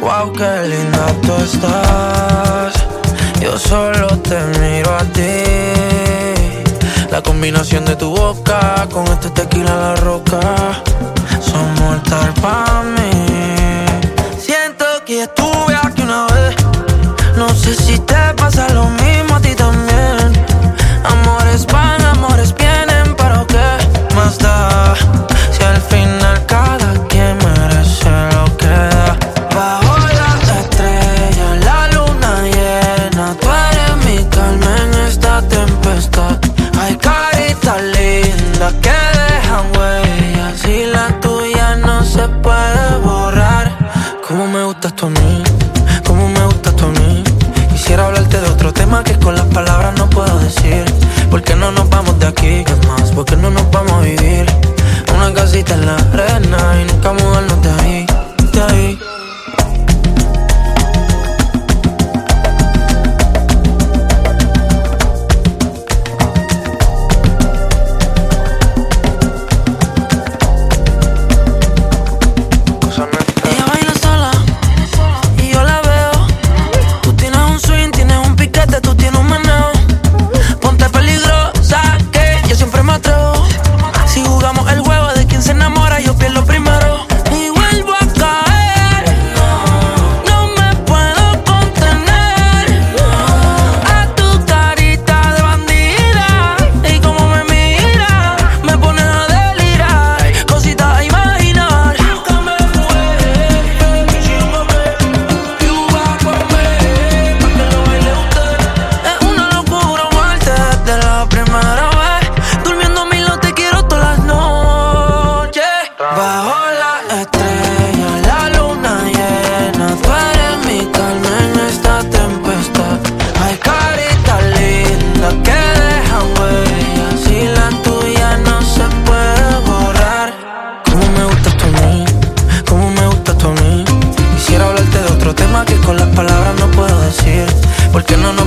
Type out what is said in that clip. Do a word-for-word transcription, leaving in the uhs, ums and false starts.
Wow, qué linda tú estás. Yo solo te miro a ti. La combinación de tu boca con este tequila La Roca son mortal pa' mí. Siento que estuve aquí una vez. No sé si te pasa lo mismo a ti también. Amores van, amores vienen, pero ¿qué más da? Si al final cada quien merece lo que da. Bajo la estrella, la luna llena, tú eres mi calma en esta tempestad. Hay caritas lindas que dejan huellas y la tuya no se puede borrar. Cómo me gustas tú a mí, cómo me gustas tú a mí. Quisiera hablarte de otro tema que con las palabras no puedo decir. ¿Por qué no nos vamos de aquí? ¿Qué más? ¿Por qué no nos vamos a vivir? Una casita en la arena y nunca mudarnos de ahí, de ahí. Ella baila sola y yo la veo. Tú tienes un swing, tienes un piquete, tú tienes un meneo. Ponte peligrosa que yo siempre me atrevo. Si jugamos el juego de quien se enamora, yo pierdo primero. Y vuelvo a caer, no me puedo contener. A tu carita de bandida y como me mira, me pone a delirar. Cositas a imaginar. Es una locura amarte desde la primera vez. Durmiendo a mi lado te quiero todas las noches. Bajo la estrella, la luna llena, tú eres mi calma en esta tempestad. Hay caritas lindas que dejan huellas y la tuya no se puede borrar. Cómo me gustas tú a mí, cómo me gustas tú a mí. Quisiera hablarte de otro tema que con las palabras no puedo decir. ¿Por qué no